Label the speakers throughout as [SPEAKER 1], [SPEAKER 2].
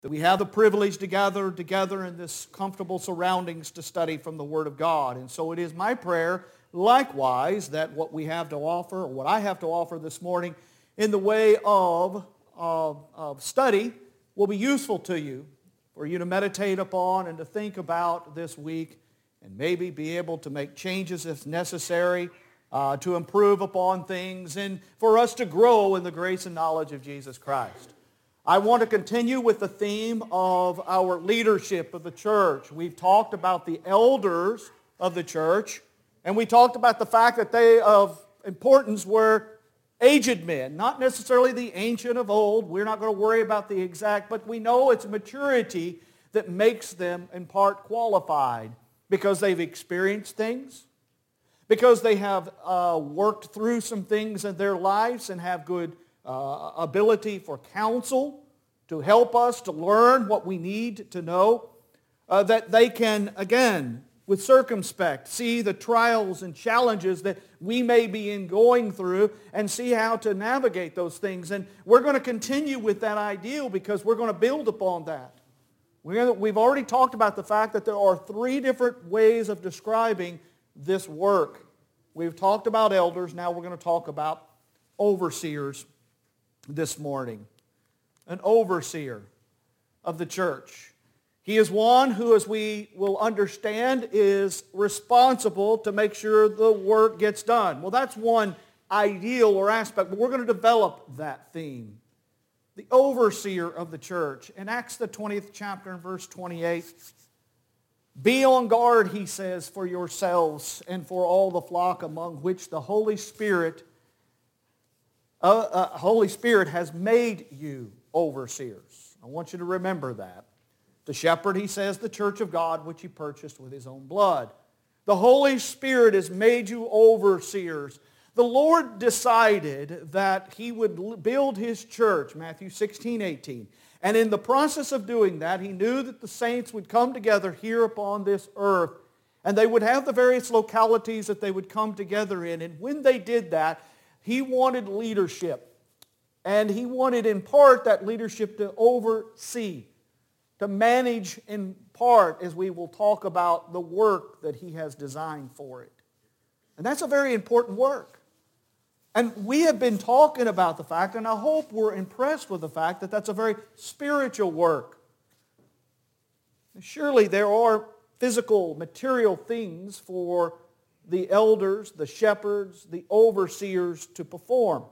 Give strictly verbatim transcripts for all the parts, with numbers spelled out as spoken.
[SPEAKER 1] that we have the privilege to gather together in this comfortable surroundings to study from the Word of God. And so it is my prayer, likewise, that what we have to offer, or what I have to offer this morning in the way of, of, of study will be useful to you, for you to meditate upon and to think about this week, and maybe be able to make changes if necessary, uh, to improve upon things, and for us to grow in the grace and knowledge of Jesus Christ. I want to continue with the theme of our leadership of the church. We've talked about the elders of the church, and we talked about the fact that they of importance were aged men, not necessarily the ancient of old. We're not going to worry about the exact, but we know it's maturity that makes them in part qualified because they've experienced things, because they have uh, worked through some things in their lives and have good Uh, ability for counsel to help us to learn what we need to know, uh, that they can, again, with circumspect, see the trials and challenges that we may be in going through and see how to navigate those things. And we're going to continue with that ideal because we're going to build upon that. We're, we've already talked about the fact that there are three different ways of describing this work. We've talked about elders, now we're going to talk about overseers this morning. An overseer of the church. He is one who, as we will understand, is responsible to make sure the work gets done. Well, that's one ideal or aspect, but we're going to develop that theme. The overseer of the church. In Acts the twentieth chapter and verse twenty-eight, be on guard, he says, for yourselves and for all the flock among which the Holy Spirit Uh, uh, Holy Spirit has made you overseers. I want you to remember that. The shepherd, he says, the church of God, which he purchased with his own blood. The Holy Spirit has made you overseers. The Lord decided that he would build his church, Matthew sixteen, eighteen. And in the process of doing that, he knew that the saints would come together here upon this earth, and they would have the various localities that they would come together in. And when they did that, he wanted leadership, and he wanted in part that leadership to oversee, to manage in part, as we will talk about, the work that he has designed for it. And that's a very important work. And we have been talking about the fact, and I hope we're impressed with the fact that that's a very spiritual work. Surely there are physical, material things for the elders, the shepherds, the overseers to perform.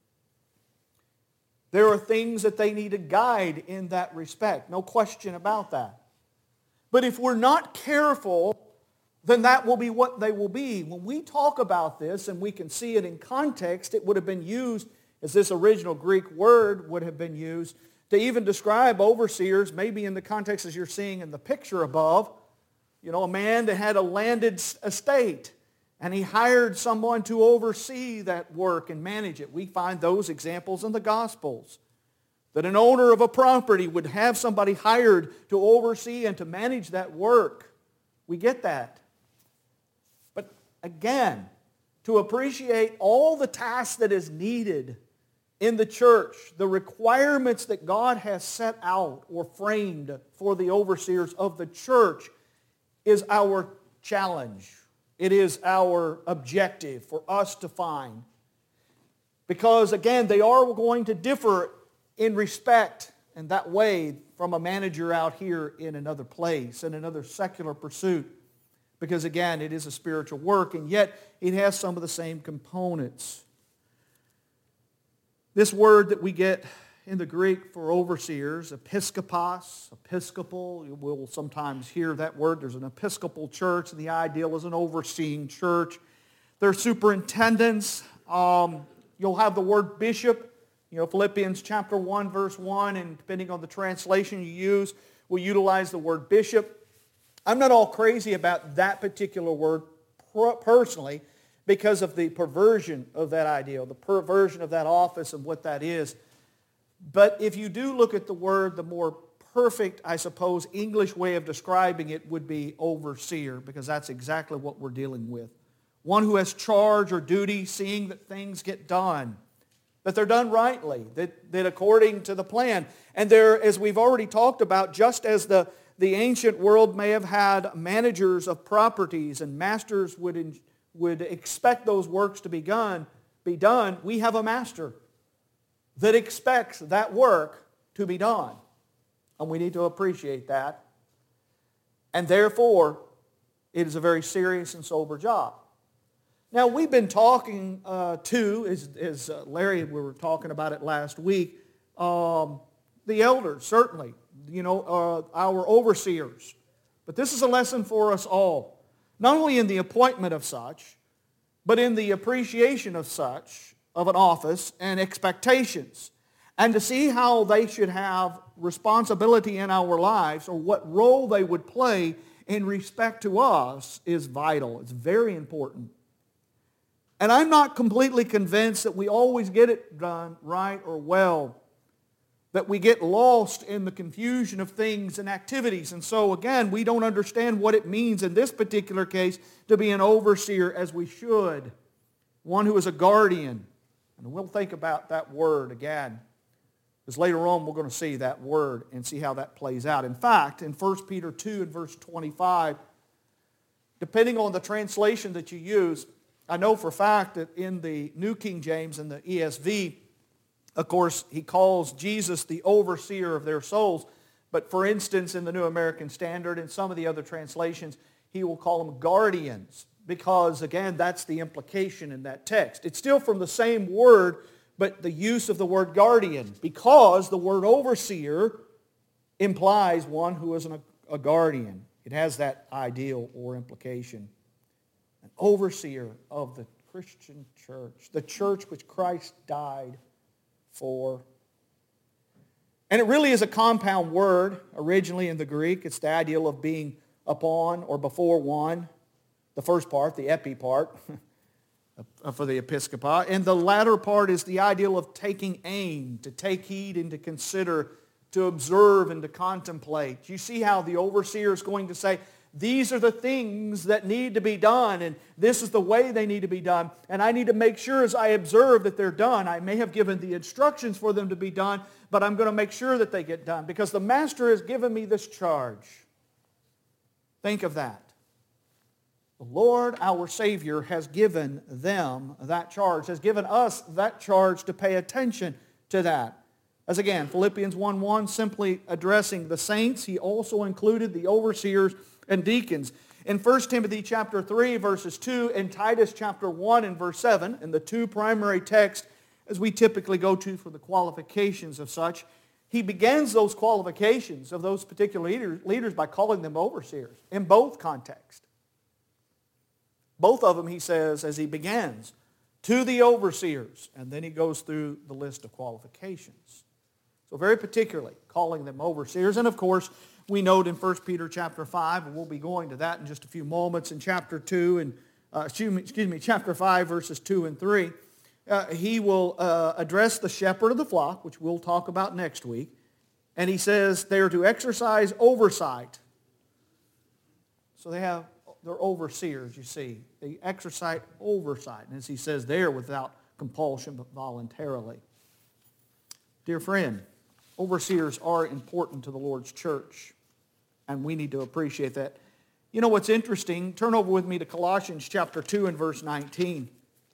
[SPEAKER 1] There are things that they need to guide in that respect. No question about that. But if we're not careful, then that will be what they will be. When we talk about this, and we can see it in context, it would have been used, as this original Greek word would have been used, to even describe overseers, maybe in the context as you're seeing in the picture above. You know, a man that had a landed estate, and he hired someone to oversee that work and manage it. We find those examples in the Gospels. That an owner of a property would have somebody hired to oversee and to manage that work. We get that. But again, to appreciate all the tasks that is needed in the church, the requirements that God has set out or framed for the overseers of the church is our challenge. It is our objective for us to find. Because again, they are going to differ in respect in that way from a manager out here in another place, in another secular pursuit. Because again, it is a spiritual work, and yet it has some of the same components. This word that we get in the Greek for overseers, episkopos, episcopal, you will sometimes hear that word. There's an episcopal church, and the ideal is an overseeing church. They're superintendents. Um, you'll have the word bishop. You know, Philippians chapter one, verse one, and depending on the translation you use, will utilize the word bishop. I'm not all crazy about that particular word personally because of the perversion of that ideal, the perversion of that office and what that is. But if you do look at the word, the more perfect, I suppose, English way of describing it would be overseer, because that's exactly what we're dealing with. One who has charge or duty, seeing that things get done. that they're done rightly, that, that according to the plan. And there, as we've already talked about, just as the, the ancient world may have had managers of properties and masters would, in, would expect those works to be done, be done, we have a master that expects that work to be done. And we need to appreciate that. And therefore, it is a very serious and sober job. Now, we've been talking uh, to, as, as uh, Larry, we were talking about it last week, um, the elders, certainly, you know, uh, our overseers. But this is a lesson for us all, not only in the appointment of such, but in the appreciation of such, of an office, and expectations, and to see how they should have responsibility in our lives, or what role they would play in respect to us, is vital. It's very important. And I'm not completely convinced that we always get it done right or well, that we get lost in the confusion of things and activities. And so again, we don't understand what it means in this particular case to be an overseer as we should, one who is a guardian. And we'll think about that word again, because later on we're going to see that word and see how that plays out. In fact, in First Peter two and verse twenty-five, depending on the translation that you use, I know for a fact that in the New King James and the E S V, of course, he calls Jesus the overseer of their souls. But for instance, in the New American Standard and some of the other translations, he will call them guardians. Because, again, that's the implication in that text. It's still from the same word, but the use of the word guardian. Because the word overseer implies one who is an, a guardian. It has that ideal or implication. An overseer of the Christian church, the church which Christ died for. And it really is a compound word originally in the Greek. It's the ideal of being upon or before one. The first part, the epi part, for the episkopos. And the latter part is the ideal of taking aim, to take heed and to consider, to observe and to contemplate. You see how the overseer is going to say, these are the things that need to be done, and this is the way they need to be done. And I need to make sure as I observe that they're done. I may have given the instructions for them to be done, but I'm going to make sure that they get done because the master has given me this charge. Think of that. The Lord, our Savior, has given them that charge, has given us that charge to pay attention to that. As again, Philippians one one, simply addressing the saints, he also included the overseers and deacons. In First Timothy chapter three, verses two, and Titus chapter one and verse seven, and the two primary texts as we typically go to for the qualifications of such, he begins those qualifications of those particular leaders, leaders by calling them overseers in both contexts. Both of them, he says, as he begins, to the overseers, and then he goes through the list of qualifications. So very particularly, calling them overseers. And of course, we note in First Peter chapter five, and we'll be going to that in just a few moments, in chapter two, and uh, excuse, me, excuse me, chapter five, verses two and three, uh, he will uh, address the shepherd of the flock, which we'll talk about next week. And he says they are to exercise oversight. So they have... They're overseers, you see. They exercise oversight. And as he says there, without compulsion, but voluntarily. Dear friend, overseers are important to the Lord's church. And we need to appreciate that. You know what's interesting? Turn over with me to Colossians chapter two and verse nineteen.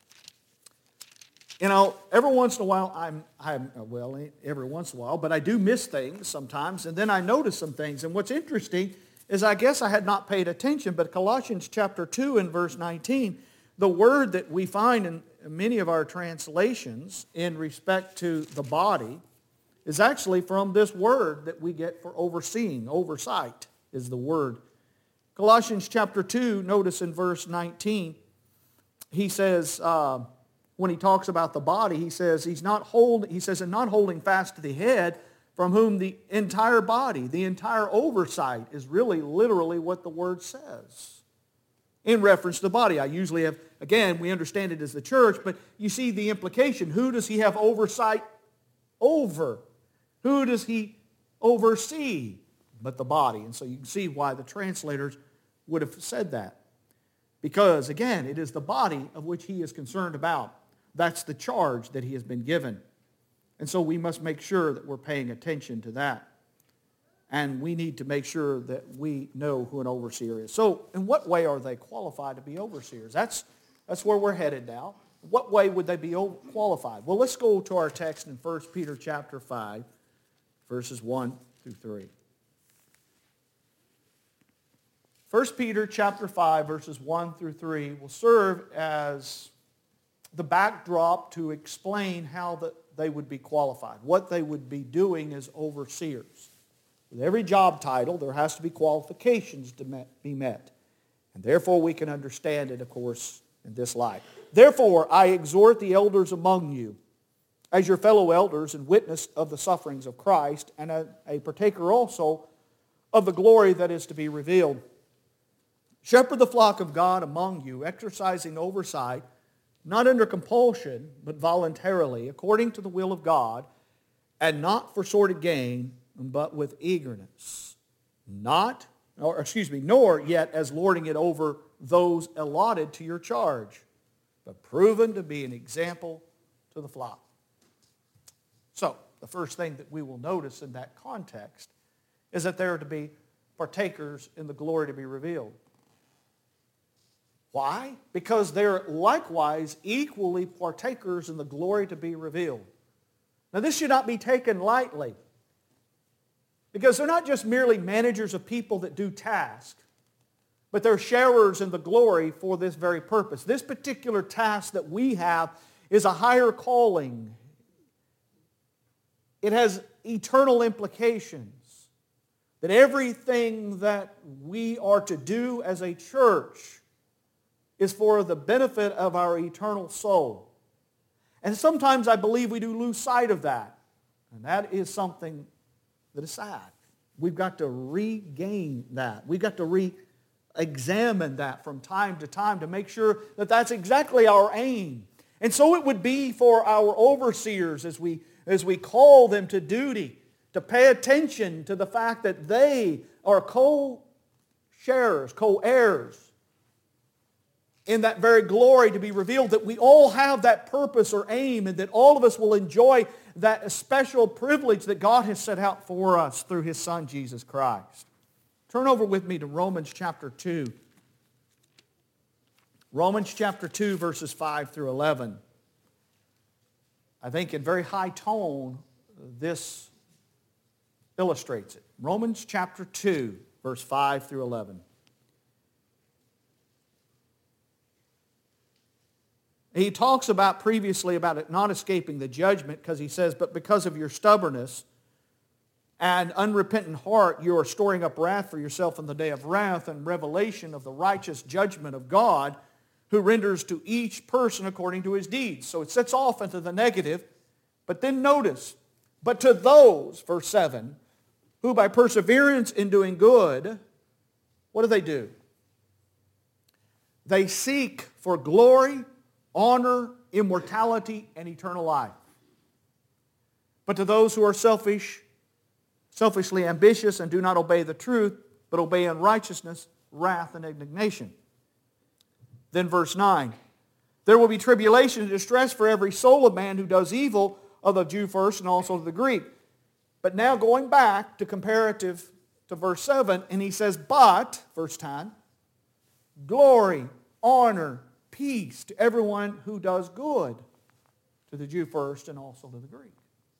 [SPEAKER 1] You know, every once in a while, I'm, I'm, well, every once in a while, but I do miss things sometimes. And then I notice some things. And what's interesting is I guess I had not paid attention, but Colossians chapter two and verse nineteen, the word that we find in many of our translations in respect to the body is actually from this word that we get for overseeing. Oversight is the word. Colossians chapter two, notice in verse nineteen, he says, uh, when he talks about the body, he says, he's not hold, he says, and not holding fast to the head, from whom the entire body, the entire oversight is really literally what the word says. In reference to the body, I usually have, again, we understand it as the church, but you see the implication. Who does he have oversight over? Who does he oversee? But the body. And so you can see why the translators would have said that. Because, again, it is the body of which he is concerned about. That's the charge that he has been given. And so we must make sure that we're paying attention to that. And we need to make sure that we know who an overseer is. So in what way are they qualified to be overseers? That's, that's where we're headed now. What way would they be qualified? Well, let's go to our text in First Peter chapter five, verses one through three. First Peter chapter five, verses one through three will serve as the backdrop to explain how the, they would be qualified, what they would be doing as overseers. With every job title, there has to be qualifications to met, be met. And therefore, we can understand it, of course, in this light. Therefore, I exhort the elders among you, as your fellow elders and witness of the sufferings of Christ, and a, a partaker also of the glory that is to be revealed. Shepherd the flock of God among you, exercising oversight, not under compulsion, but voluntarily, according to the will of God, and not for sordid gain, but with eagerness. Not, or excuse me, nor yet as lording it over those allotted to your charge, but proven to be an example to the flock. So, the first thing that we will notice in that context is that they are to be partakers in the glory to be revealed. Why? Because they're likewise equally partakers in the glory to be revealed. Now, this should not be taken lightly, because they're not just merely managers of people that do tasks, but they're sharers in the glory for this very purpose. This particular task that we have is a higher calling. It has eternal implications. That everything that we are to do as a church is for the benefit of our eternal soul. And sometimes I believe we do lose sight of that. And that is something that is sad. We've got to regain that. We've got to re-examine that from time to time to make sure that that's exactly our aim. And so it would be for our overseers as we, as we call them to duty, to pay attention to the fact that they are co-sharers, co-heirs in that very glory to be revealed, that we all have that purpose or aim, and that all of us will enjoy that special privilege that God has set out for us through His Son, Jesus Christ. Turn over with me to Romans chapter two. Romans chapter two, verses five through eleven. I think in very high tone, this illustrates it. Romans chapter two, verse five through eleven. He talks about previously about it not escaping the judgment, because he says, but because of your stubbornness and unrepentant heart, you are storing up wrath for yourself in the day of wrath and revelation of the righteous judgment of God, who renders to each person according to his deeds. So it sets off into the negative. But then notice, but to those, verse seven, who by perseverance in doing good, what do they do? They seek for glory, honor, immortality, and eternal life. But to those who are selfish, selfishly ambitious, and do not obey the truth, but obey unrighteousness, wrath, and indignation. Then verse nine, there will be tribulation and distress for every soul of man who does evil, of the Jew first and also of the Greek. But now going back to comparative to verse seven, and he says, but, verse ten, glory, honor, peace to everyone who does good, to the Jew first and also to the Greek.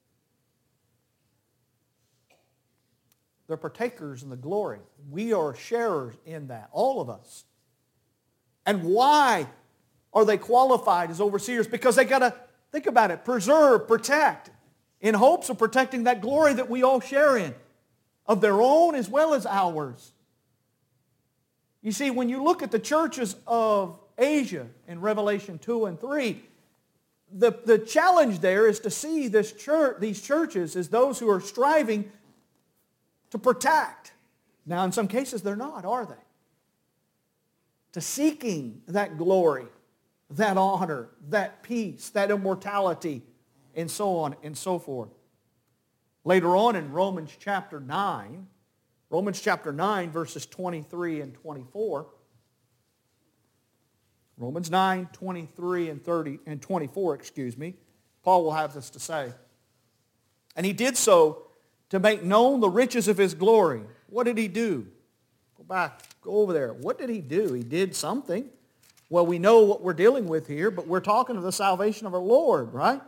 [SPEAKER 1] They're partakers in the glory. We are sharers in that, all of us. And why are they qualified as overseers? Because they got to, think about it, preserve, protect, in hopes of protecting that glory that we all share in, of their own as well as ours. You see, when you look at the churches of Asia in Revelation two and three, the, the challenge there is to see this church, these churches as those who are striving to protect. Now, in some cases, they're not, are they? To seeking that glory, that honor, that peace, that immortality, and so on and so forth. Later on in Romans chapter nine, Romans chapter nine, verses twenty-three and twenty-four, Romans nine, twenty-three and thirty and twenty-four, excuse me. Paul will have this to say. And he did so to make known the riches of his glory. What did he do? Go back, go over there. What did he do? He did something. Well, we know what we're dealing with here, but we're talking of the salvation of our Lord, right?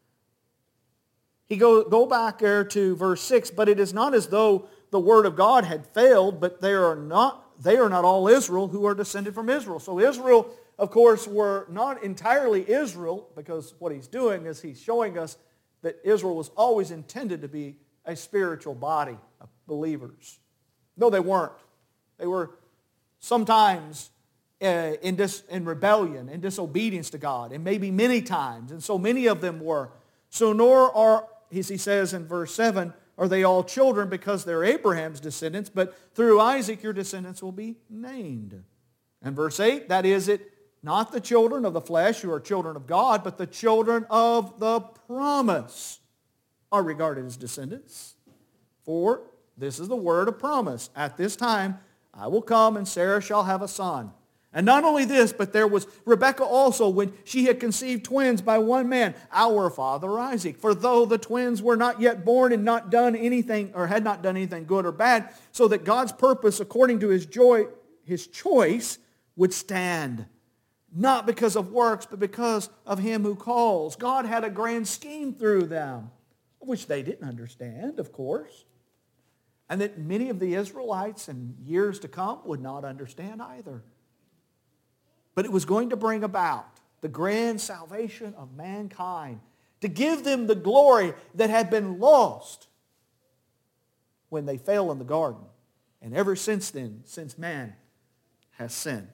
[SPEAKER 1] He go, go back there to verse six. But it is not as though the word of God had failed, but they are not, they are not all Israel who are descended from Israel. So Israel, of course, were not entirely Israel, because what he's doing is he's showing us that Israel was always intended to be a spiritual body of believers. No, they weren't. They were sometimes uh, in, dis, in rebellion, in disobedience to God, and maybe many times, and so many of them were. So nor are, as he says in verse seven, are they all children because they're Abraham's descendants, but through Isaac your descendants will be named. And verse eight, that is it, not the children of the flesh who are children of God, but the children of the promise are regarded as descendants. For this is the word of promise. At this time I will come and Sarah shall have a son. And not only this, but there was Rebekah also when she had conceived twins by one man, our father Isaac. For though the twins were not yet born and not done anything, or had not done anything good or bad, so that God's purpose according to his joy, his choice would stand. Not because of works, but because of him who calls. God had a grand scheme through them, which they didn't understand, of course. And that many of the Israelites in years to come would not understand either. But it was going to bring about the grand salvation of mankind, to give them the glory that had been lost when they fell in the garden. And ever since then, since man has sinned.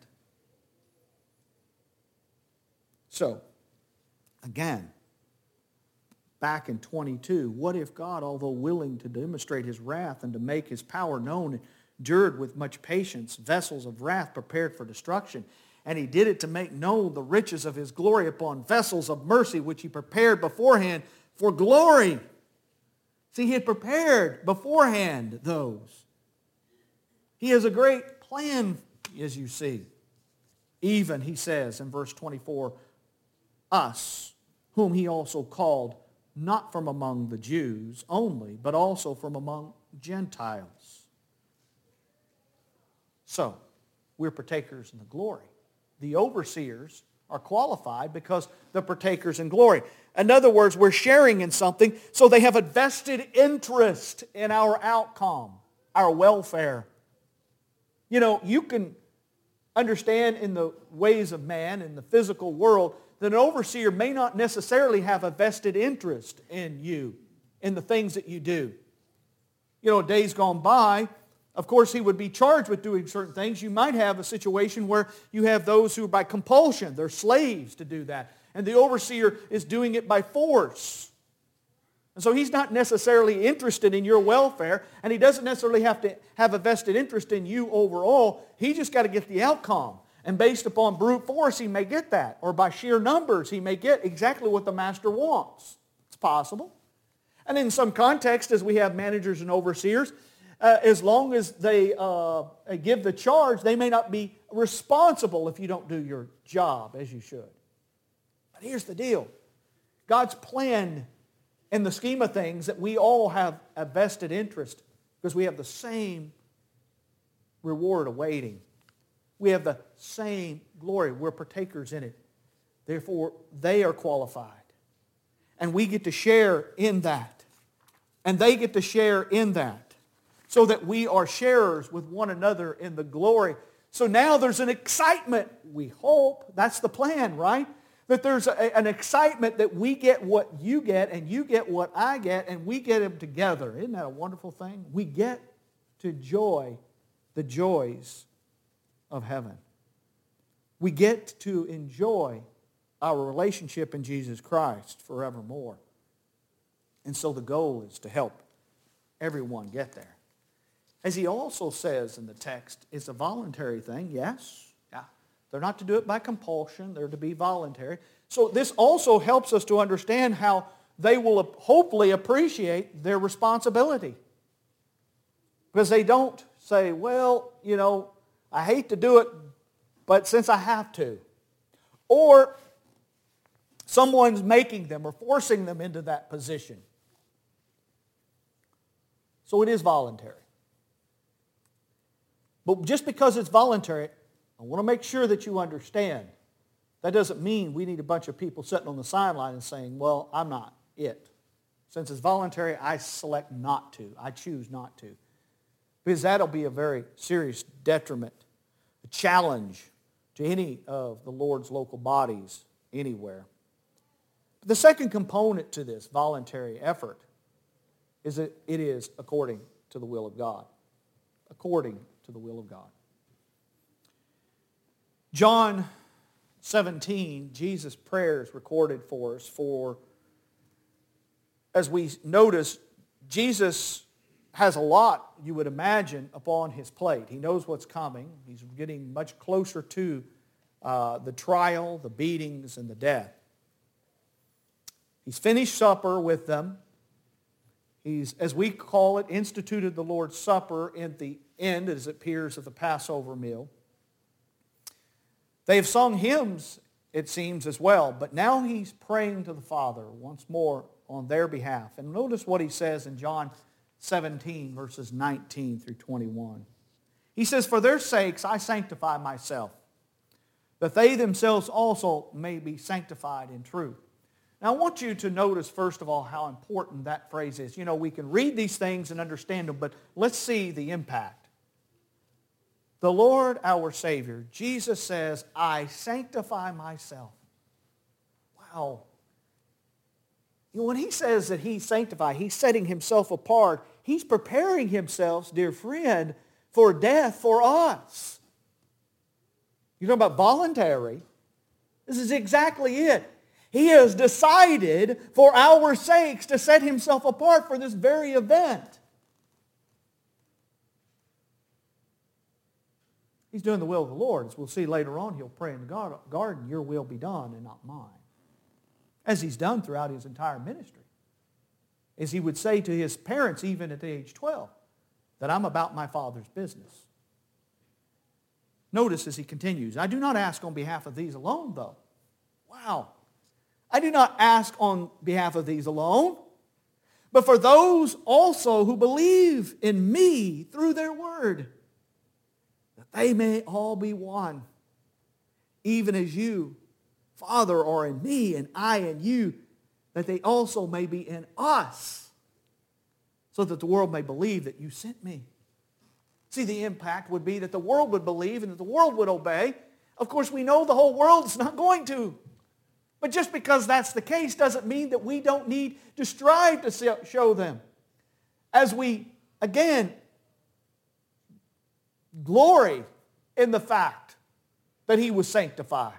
[SPEAKER 1] So, again, back in twenty-two, what if God, although willing to demonstrate his wrath and to make his power known, endured with much patience vessels of wrath prepared for destruction? And he did it to make known the riches of his glory upon vessels of mercy, which he prepared beforehand for glory. See, he had prepared beforehand those. He has a great plan, as you see. Even, he says in verse twenty-four, us, whom he also called, not from among the Jews only, but also from among Gentiles. So, we're partakers in the glory. The overseers are qualified because they're partakers in glory. In other words, we're sharing in something, so they have a vested interest in our outcome, our welfare. You know, you can understand in the ways of man, in the physical world, that an overseer may not necessarily have a vested interest in you, in the things that you do. You know, days gone by, of course, he would be charged with doing certain things. You might have a situation where you have those who, by compulsion, they're slaves to do that. And the overseer is doing it by force. And so he's not necessarily interested in your welfare, and he doesn't necessarily have to have a vested interest in you overall. He just got to get the outcome. And based upon brute force, he may get that. Or by sheer numbers, he may get exactly what the master wants. It's possible. And in some context, as we have managers and overseers, Uh, as long as they uh, give the charge, they may not be responsible if you don't do your job as you should. But here's the deal. God's plan in the scheme of things that we all have a vested interest because we have the same reward awaiting. We have the same glory. We're partakers in it. Therefore, they are qualified. And we get to share in that. And they get to share in that. So that we are sharers with one another in the glory. So now there's an excitement, we hope. That's the plan, right? That there's a, an excitement that we get what you get and you get what I get and we get them together. Isn't that a wonderful thing? We get to enjoy the joys of heaven. We get to enjoy our relationship in Jesus Christ forevermore. And so the goal is to help everyone get there. As he also says in the text, it's a voluntary thing, yes. Yeah. They're not to do it by compulsion. They're to be voluntary. So this also helps us to understand how they will hopefully appreciate their responsibility. Because they don't say, well, you know, I hate to do it, but since I have to. or someone's making them or forcing them into that position. So it is voluntary. But just because it's voluntary, I want to make sure that you understand, that doesn't mean we need a bunch of people sitting on the sideline and saying, well, I'm not it. Since it's voluntary, I select not to. I choose not to. Because that'll be a very serious detriment, a challenge to any of the Lord's local bodies anywhere. But the second component to this voluntary effort is that it is according to the will of God. According to the will of God. John seventeen, Jesus' prayers recorded for us for, as we notice, Jesus has a lot, you would imagine, upon his plate. He knows what's coming. He's getting much closer to uh, the trial, the beatings, and the death. He's finished supper with them. He's, as we call it, instituted the Lord's Supper at the end, as it appears, of the Passover meal. They've sung hymns, it seems, as well, but now he's praying to the Father once more on their behalf. And notice what he says in John seventeen, verses nineteen through twenty-one. He says, "For their sakes I sanctify myself, that they themselves also may be sanctified in truth." Now I want you to notice, first of all, how important that phrase is. You know, we can read these things and understand them, but let's see the impact. The Lord, our Savior, Jesus says, "I sanctify myself." Wow. You know, when he says that he's sanctified, he's setting himself apart. He's preparing himself, dear friend, for death for us. You're talking about voluntary. This is exactly it. He has decided for our sakes to set himself apart for this very event. He's doing the will of the Lord. As we'll see later on, he'll pray in the garden, "Your will be done and not mine." As he's done throughout his entire ministry. As he would say to his parents, even at age twelve, that I'm about my Father's business. Notice as he continues, "I do not ask on behalf of these alone, though." Wow. "I do not ask on behalf of these alone, but for those also who believe in me through their word, that they may all be one, even as you, Father, are in me, and I in you, that they also may be in us, so that the world may believe that you sent me." See, the impact would be that the world would believe and that the world would obey. Of course, we know the whole world's not going to. But just because that's the case doesn't mean that we don't need to strive to show them. As we, again, glory in the fact that he was sanctified.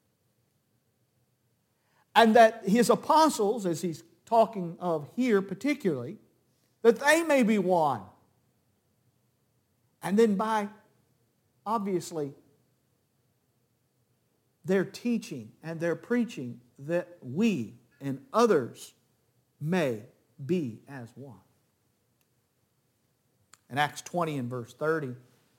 [SPEAKER 1] And that his apostles, as he's talking of here particularly, that they may be one. And then by, obviously, their teaching and their preaching, that we and others may be as one. In Acts twenty and verse thirty,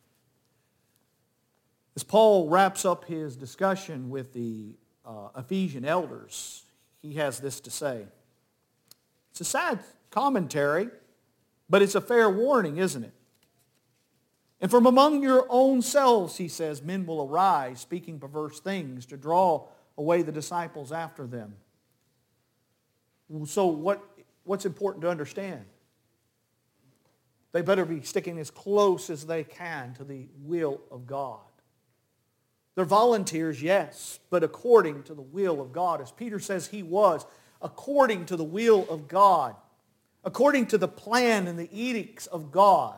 [SPEAKER 1] as Paul wraps up his discussion with the uh, Ephesian elders, he has this to say. It's a sad commentary, but it's a fair warning, isn't it? "And from among your own selves," he says, "men will arise, speaking perverse things, to draw away the disciples after them." So what, what's important to understand? They better be sticking as close as they can to the will of God. They're volunteers, yes, but according to the will of God. As Peter says he was, according to the will of God. According to the plan and the edicts of God.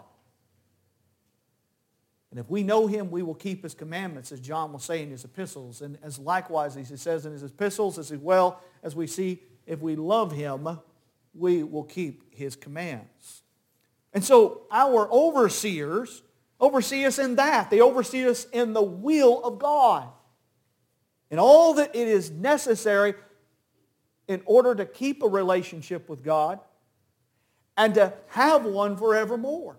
[SPEAKER 1] And if we know him, we will keep his commandments, as John will say in his epistles. And as likewise, as he says in his epistles, as well as we see, if we love him, we will keep his commands. And so our overseers oversee us in that. They oversee us in the will of God. And all that it is necessary in order to keep a relationship with God and to have one forevermore.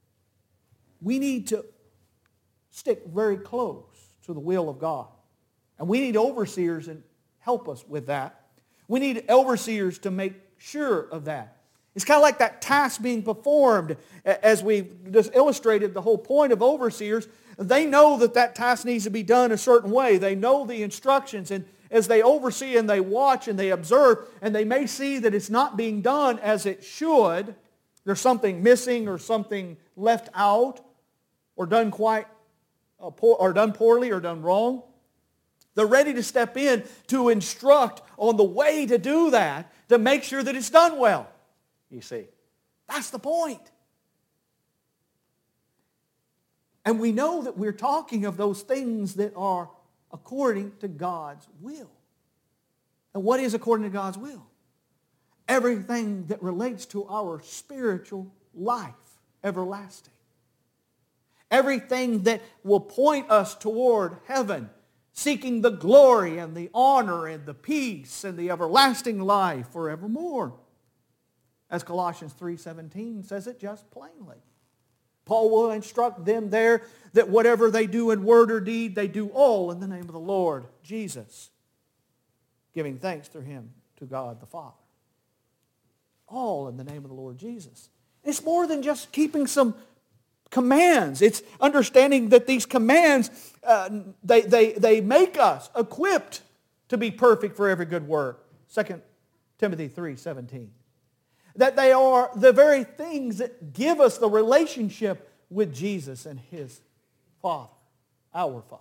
[SPEAKER 1] We need to stick very close to the will of God. And we need overseers to help us with that. We need overseers to make sure of that. It's kind of like that task being performed, as we just illustrated the whole point of overseers. They know that that task needs to be done a certain way. They know the instructions, and as they oversee and they watch and they observe, and they may see that it's not being done as it should, there's something missing or something left out or done quite uh, poor, or done poorly or done wrong. They're ready to step in to instruct on the way to do that, to make sure that it's done well. You see, that's the point. And we know that we're talking of those things that are according to God's will. And what is according to God's will? Everything that relates to our spiritual life, everlasting. Everything that will point us toward heaven, seeking the glory and the honor and the peace and the everlasting life forevermore. As Colossians three seventeen says it just plainly. Paul will instruct them there that whatever they do in word or deed, they do all in the name of the Lord Jesus, giving thanks through Him to God the Father. All in the name of the Lord Jesus. It's more than just keeping some commands. It's understanding that these commands, uh, they, they, they make us equipped to be perfect for every good work. Second Timothy three seventeen. That they are the very things that give us the relationship with Jesus and His Father, our Father.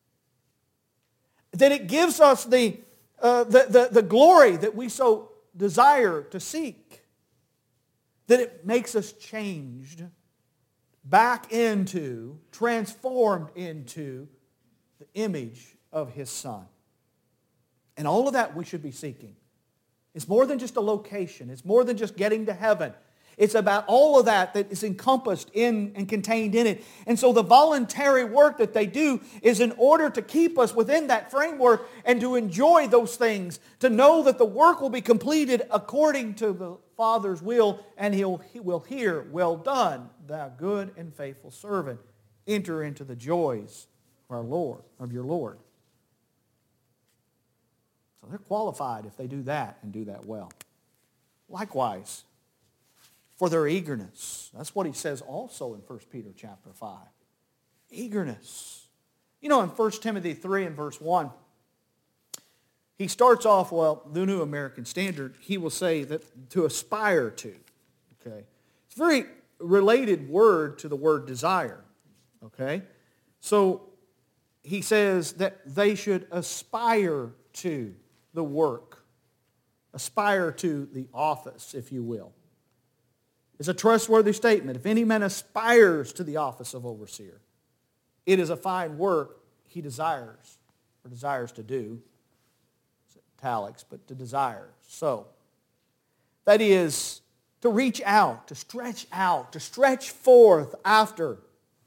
[SPEAKER 1] That it gives us the, uh, the, the, the glory that we so desire to seek. That it makes us changed back into, transformed into the image of His Son. And all of that we should be seeking. It's more than just a location. It's more than just getting to heaven. It's about all of that that is encompassed in and contained in it. And so the voluntary work that they do is in order to keep us within that framework and to enjoy those things, to know that the work will be completed according to the Father's will, and He'll, He will hear, "Well done, thou good and faithful servant. Enter into the joys of our Lord, of your Lord." So they're qualified if they do that and do that well. Likewise, for their eagerness. That's what he says also in First Peter chapter five. Eagerness. You know, in First Timothy three and verse one, he starts off, well, the New American Standard, he will say that to aspire to. Okay? It's a very related word to the word desire. Okay? So he says that they should aspire to the work. Aspire to the office, if you will. It's a trustworthy statement. If any man aspires to the office of overseer, it is a fine work he desires, or desires to do. It's italics, but to desire. So, that is to reach out, to stretch out, to stretch forth after.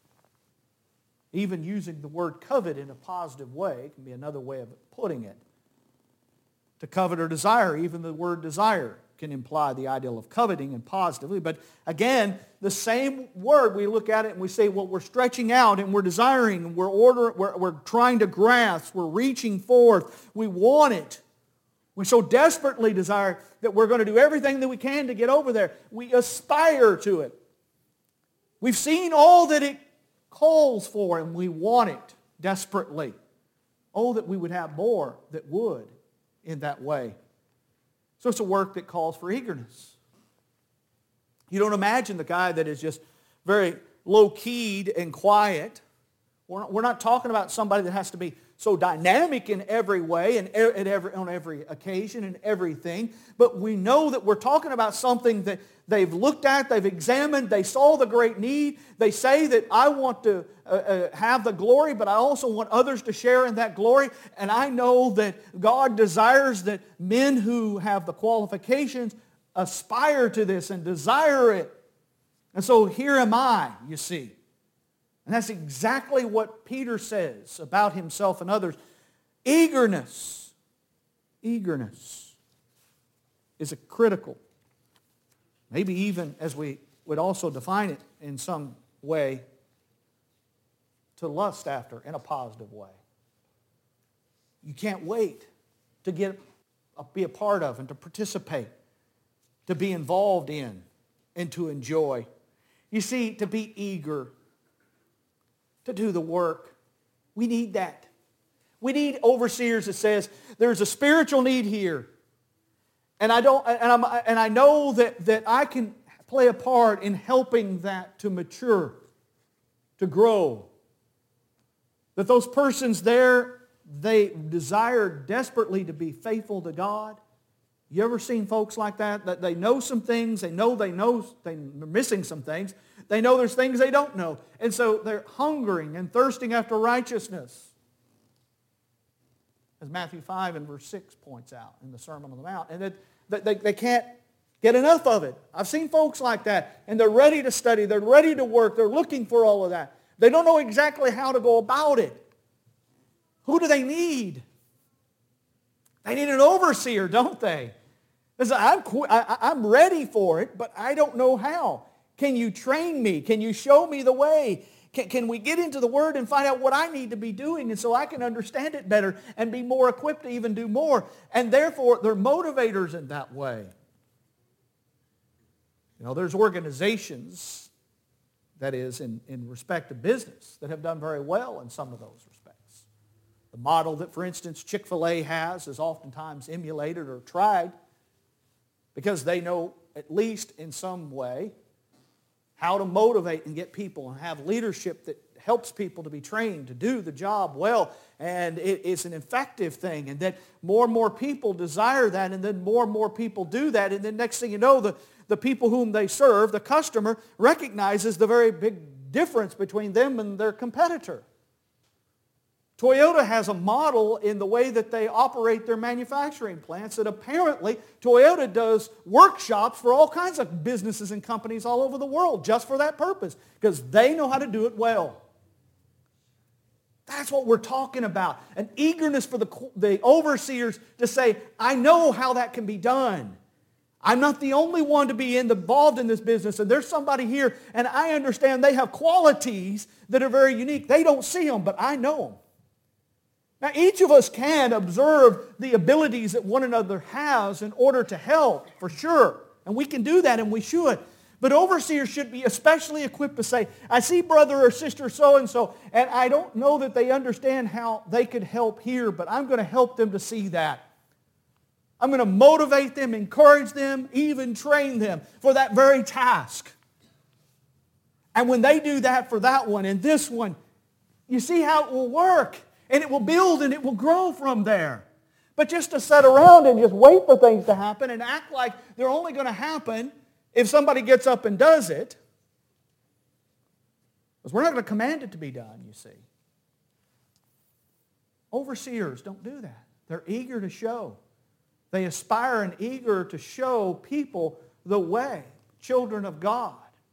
[SPEAKER 1] Even using the word covet in a positive way can be another way of putting it. To covet or desire, even the word desire can imply the ideal of coveting and positively. But again, the same word, we look at it and we say, well, we're stretching out and we're desiring and we're, order, we're, we're trying to grasp, we're reaching forth, we want it. We so desperately desire that we're going to do everything that we can to get over there. We aspire to it. We've seen all that it calls for and we want it desperately. Oh, that we would have more that would in that way. So it's a work that calls for eagerness. You don't imagine the guy that is just very low-keyed and quiet. We're not, we're not talking about somebody that has to be so dynamic in every way and at every, on every occasion and everything. But we know that we're talking about something that they've looked at, they've examined, they saw the great need. They say that I want to uh, uh, have the glory, but I also want others to share in that glory. And I know that God desires that men who have the qualifications aspire to this and desire it. And so here am I, you see. And that's exactly what Peter says about himself and others. Eagerness. Eagerness is a critical, maybe even as we would also define it in some way, to lust after in a positive way. you can't wait to get be a part of and to participate, to be involved in, and to enjoy. You see, to be eager to do the work. We need that. We need overseers that says, there's a spiritual need here. And I don't and I'm and I know that, that I can play a part in helping that to mature, to grow. That those persons there, they desire desperately to be faithful to God. You ever seen folks like that? That they know some things, they know they know they're missing some things. They know there's things they don't know. And so they're hungering and thirsting after righteousness. As Matthew five and verse six points out in the Sermon on the Mount. And that they, they can't get enough of it. I've seen folks like that. And they're ready to study. They're ready to work. They're looking for all of that. They don't know exactly how to go about it. Who do they need? They need an overseer, don't they? I'm, I'm ready for it, but I don't know how. Can you train me? Can you show me the way? Can, can we get into the Word and find out what I need to be doing and so I can understand it better and be more equipped to even do more? And therefore, they're motivators in that way. You know, there's organizations, that is, in, in respect to business, that have done very well in some of those respects. The model that, for instance, Chick-fil-A has is oftentimes emulated or tried because they know, at least in some way, how to motivate and get people and have leadership that helps people to be trained to do the job well. And it, it's an effective thing. And that more and more people desire that, and then more and more people do that. And then next thing you know, the, the people whom they serve, the customer, recognizes the very big difference between them and their competitor. Toyota has a model in the way that they operate their manufacturing plants that apparently Toyota does workshops for all kinds of businesses and companies all over the world just for that purpose, because they know how to do it well. That's what we're talking about, an eagerness for the, the overseers to say, I know how that can be done. I'm not the only one to be involved in this business, and there's somebody here, and I understand they have qualities that are very unique. They don't see them, but I know them. Now, each of us can observe the abilities that one another has in order to help, for sure. And we can do that, and we should. But overseers should be especially equipped to say, I see brother or sister so-and-so, and I don't know that they understand how they could help here, but I'm going to help them to see that. I'm going to motivate them, encourage them, even train them for that very task. And when they do that for that one and this one, you see how it will work. And it will build and it will grow from there. But just to sit around and just wait for things to happen and act like they're only going to happen if somebody gets up and does it, because we're not going to command it to be done, you see. Overseers don't do that. They're eager to show. They aspire and eager to show people the way, children of God.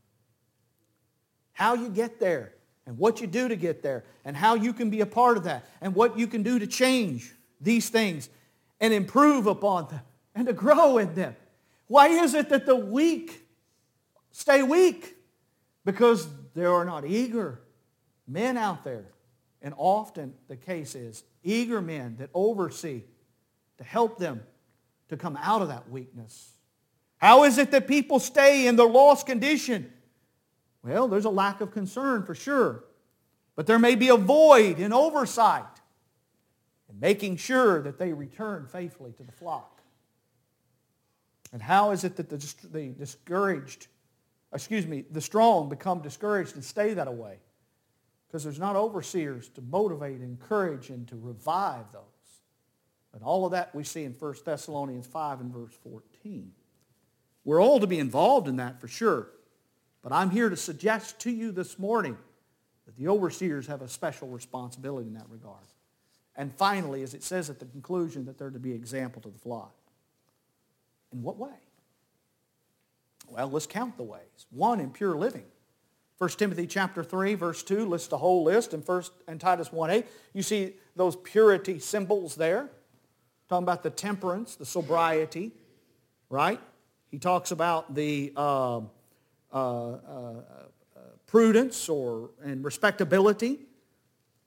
[SPEAKER 1] How you get there. And what you do to get there, and how you can be a part of that, and what you can do to change these things and improve upon them and to grow in them. Why is it that the weak stay weak? Because there are not eager men out there. And often the case is eager men that oversee to help them to come out of that weakness. How is it that people stay in their lost condition? Well, there's a lack of concern for sure. But there may be a void in oversight in making sure that they return faithfully to the flock. And how is it that the, the discouraged, excuse me, the strong become discouraged and stay that way? Because there's not overseers to motivate, encourage, and to revive those. And all of that we see in First Thessalonians five and verse fourteen. We're all to be involved in that for sure. But I'm here to suggest to you this morning that the overseers have a special responsibility in that regard. And finally, as it says at the conclusion, that they're to be example to the flock. In what way? Well, let's count the ways. One, in pure living. First Timothy chapter three, verse two lists the whole list. And first and Titus one eight, you see those purity symbols there. Talking about the temperance, the sobriety, right? He talks about the uh, uh, uh, prudence or and respectability.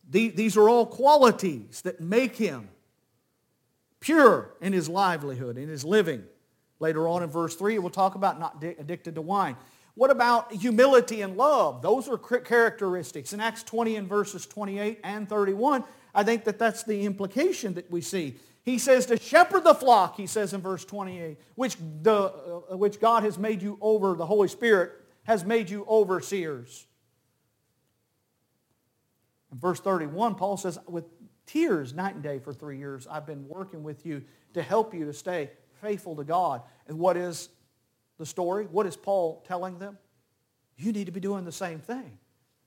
[SPEAKER 1] These are all qualities that make him pure in his livelihood, in his living. Later on in verse three, we'll talk about not addicted to wine. What about humility and love? Those are characteristics. In Acts twenty and verses twenty-eight and thirty-one, I think that that's the implication that we see. He says to shepherd the flock, he says in verse twenty-eight, which, the, uh, which God has made you over, the Holy Spirit has made you overseers. In verse thirty-one, Paul says, with tears night and day for three years, I've been working with you to help you to stay faithful to God. And what is the story? What is Paul telling them? You need to be doing the same thing.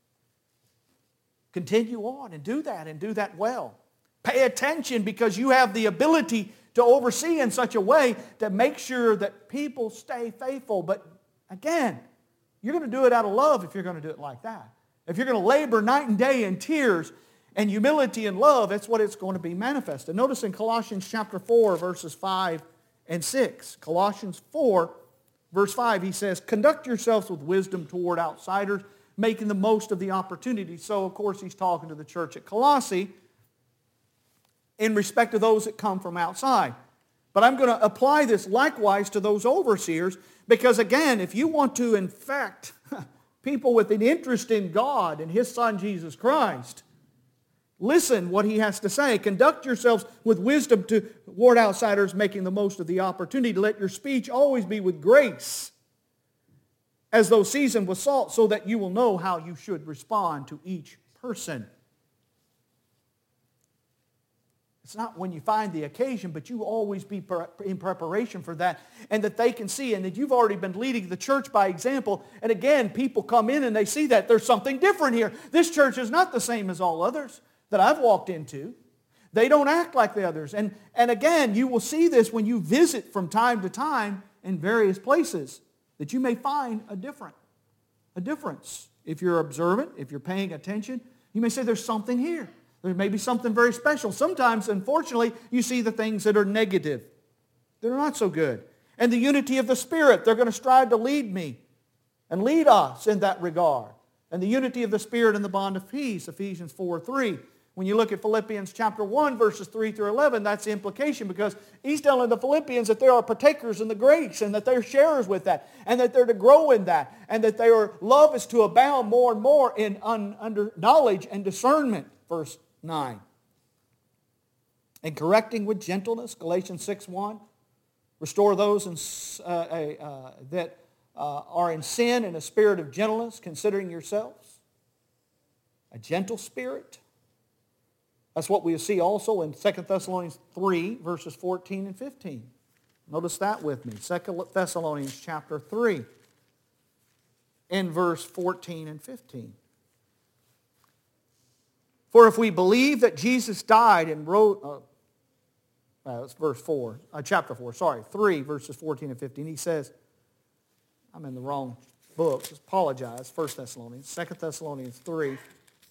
[SPEAKER 1] Continue on and do that and do that well. Pay attention because you have the ability to oversee in such a way to make sure that people stay faithful. But again, you're going to do it out of love if you're going to do it like that. If you're going to labor night and day in tears and humility and love, that's what it's going to be manifested. Notice in Colossians chapter four, verses five and six. Colossians four, verse five, he says, conduct yourselves with wisdom toward outsiders, making the most of the opportunity. So, of course, he's talking to the church at Colossae in respect to those that come from outside. But I'm going to apply this likewise to those overseers because, again, if you want to infect people with an interest in God and His Son, Jesus Christ, listen what he has to say. Conduct yourselves with wisdom toward outsiders, making the most of the opportunity. Let your speech always be with grace, as though seasoned with salt, so that you will know how you should respond to each person. It's not when you find the occasion, but you always be in preparation for that, and that they can see, and that you've already been leading the church by example. And again, people come in and they see that there's something different here. This church is not the same as all others that I've walked into. They don't act like the others. And, and again, you will see this when you visit from time to time in various places, that you may find a different, a difference. If you're observant, if you're paying attention, you may say there's something here. There may be something very special. Sometimes, unfortunately, you see the things that are negative. They're not so good. And the unity of the Spirit, they're going to strive to lead me and lead us in that regard. And the unity of the Spirit and the bond of peace, Ephesians four three. When you look at Philippians chapter one, verses three through eleven, that's the implication, because he's telling the Philippians that they are partakers in the grace and that they're sharers with that and that they're to grow in that and that their love is to abound more and more in un, under knowledge and discernment, verse nine. And correcting with gentleness, Galatians six one. Restore those in, uh, uh, that uh, are in sin in a spirit of gentleness, considering yourselves. A gentle spirit. That's what we see also in Second Thessalonians three, verses fourteen and fifteen. Notice that with me. Second Thessalonians chapter three, in verse fourteen and fifteen. For if we believe that Jesus died and rose, uh, uh, that's verse four, uh, chapter four, sorry, three, verses fourteen and fifteen. He says, I'm in the wrong book, just apologize, First Thessalonians, Second Thessalonians three.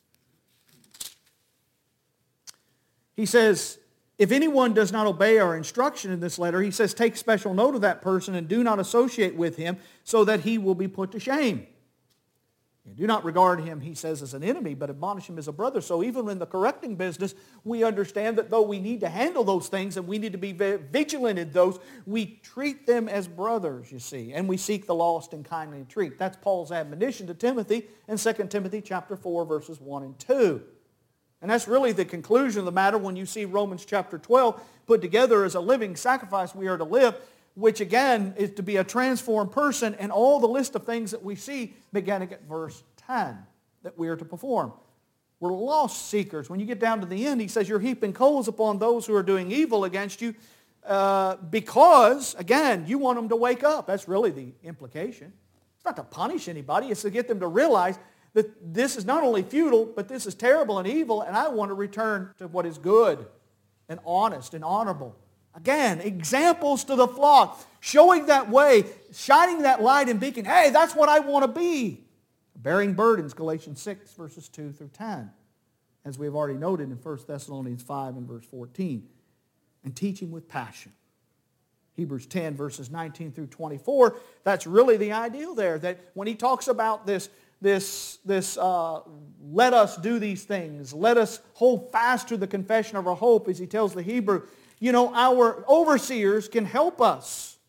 [SPEAKER 1] He says, if anyone does not obey our instruction in this letter, he says, take special note of that person and do not associate with him so that he will be put to shame. And do not regard him, he says, as an enemy, but admonish him as a brother. So even in the correcting business, we understand that though we need to handle those things and we need to be vigilant in those, we treat them as brothers, you see, and we seek the lost and kindly treat. That's Paul's admonition to Timothy in Second Timothy chapter four, verses one and two. And that's really the conclusion of the matter when you see Romans chapter twelve put together as a living sacrifice we are to live, which again is to be a transformed person, and all the list of things that we see beginning at verse ten that we are to perform. We're lost seekers. When you get down to the end, he says you're heaping coals upon those who are doing evil against you uh, because, again, you want them to wake up. That's really the implication. It's not to punish anybody. It's to get them to realize that this is not only futile, but this is terrible and evil, and I want to return to what is good and honest and honorable. Again, examples to the flock, showing that way, shining that light and beacon. Hey, that's what I want to be. Bearing burdens, Galatians six, verses two through ten, as we've already noted in First Thessalonians five and verse fourteen. And teaching with passion. Hebrews ten, verses nineteen through twenty-four, that's really the ideal there, that when he talks about this this, this uh, let us do these things. Let us hold fast to the confession of our hope, as he tells the Hebrew. You know, our overseers can help us.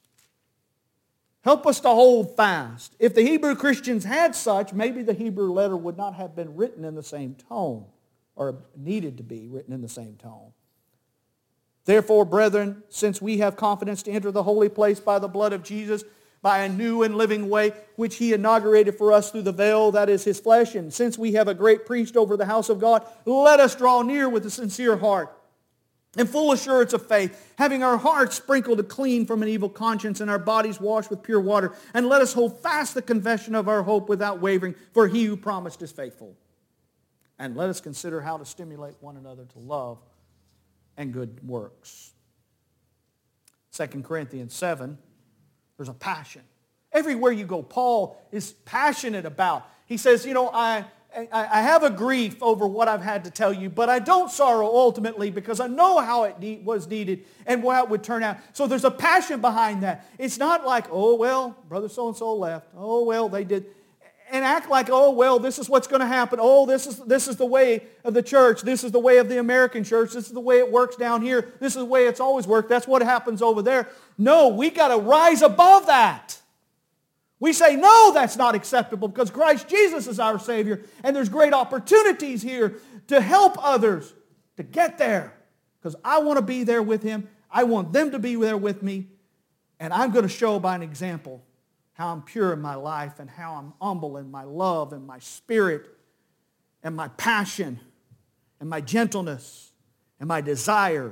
[SPEAKER 1] Help us to hold fast. If the Hebrew Christians had such, maybe the Hebrew letter would not have been written in the same tone, or needed to be written in the same tone. Therefore, brethren, since we have confidence to enter the holy place by the blood of Jesus, by a new and living way, which he inaugurated for us through the veil, that is his flesh, and since we have a great priest over the house of God, let us draw near with a sincere heart and full assurance of faith, having our hearts sprinkled clean from an evil conscience and our bodies washed with pure water. And let us hold fast the confession of our hope without wavering, for he who promised is faithful. And let us consider how to stimulate one another to love and good works. Second Corinthians seven, there's a passion. Everywhere you go, Paul is passionate about. He says, you know, I, I, I have a grief over what I've had to tell you, but I don't sorrow ultimately because I know how it need, was needed and how it would turn out. So there's a passion behind that. It's not like, oh, well, brother so-and-so left. Oh, well, they did. And act like, oh, well, this is what's going to happen. Oh, this is, this is the way of the church. This is the way of the American church. This is the way it works down here. This is the way it's always worked. That's what happens over there. No, we got to rise above that. We say, no, that's not acceptable because Christ Jesus is our Savior. And there's great opportunities here to help others to get there. Because I want to be there with Him. I want them to be there with me. And I'm going to show by an example how I'm pure in my life and how I'm humble in my love and my spirit and my passion and my gentleness and my desire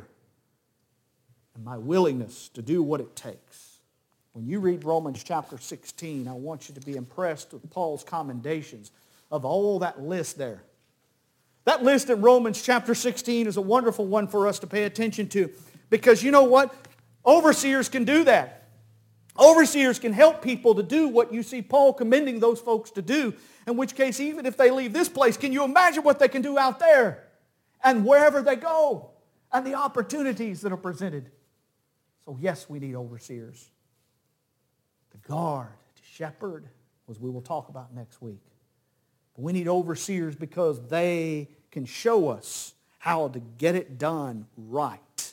[SPEAKER 1] and my willingness to do what it takes. When you read Romans chapter sixteen, I want you to be impressed with Paul's commendations of all that list there. That list in Romans chapter sixteen is a wonderful one for us to pay attention to because you know what? Overseers can do that. Overseers can help people to do what you see Paul commending those folks to do, in which case, even if they leave this place, can you imagine what they can do out there and wherever they go and the opportunities that are presented? So yes, we need overseers to guard, to shepherd, as we will talk about next week. But we need overseers because they can show us how to get it done right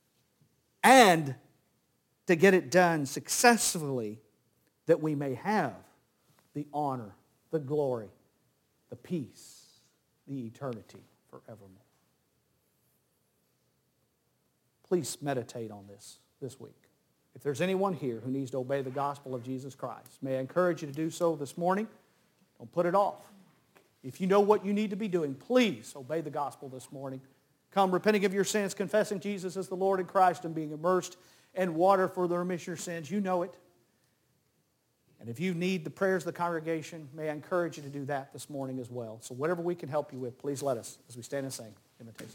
[SPEAKER 1] and to get it done successfully, that we may have the honor, the glory, the peace, the eternity forevermore. Please meditate on this this week. If there's anyone here who needs to obey the gospel of Jesus Christ, may I encourage you to do so this morning. Don't put it off. If you know what you need to be doing, please obey the gospel this morning. Come repenting of your sins, confessing Jesus as the Lord and Christ, and being immersed and water for the remission of sins. You know it. And if you need the prayers of the congregation, may I encourage you to do that this morning as well. So whatever we can help you with, please let us as we stand and sing. Imitation.